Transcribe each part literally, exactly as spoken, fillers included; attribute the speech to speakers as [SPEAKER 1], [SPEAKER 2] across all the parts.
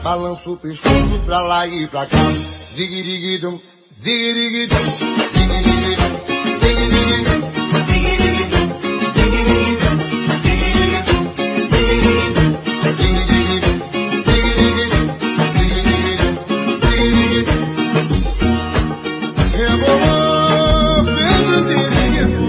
[SPEAKER 1] balança o pescoço pra lá e pra cá. Ziguiriguidum, ziguiriguidum, ziguiriguidum, ziguiriguidum, ziguiriguidum, ziguiriguidum, ziguiriguidum, ziguiriguidum, ziguiriguidum, ziguiriguidum, ziguiriguidum, ziguiriguidum. Rebolou, fez o ziguiriguidum.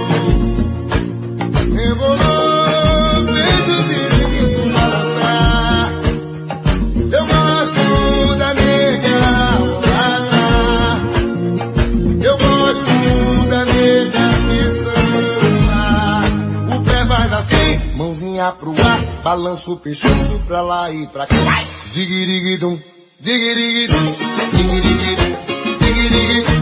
[SPEAKER 1] Rebolou, fez o ziguiriguidum balançar. Eu gosto da nega mulata. Eu gosto da nega que samba. O pé vai assim, mãozinha pro ar, balança o pescoço pra lá e pra cá. Ziguiriguidum, ziguiriguidum, ziguiriguidum, ziguiriguidum.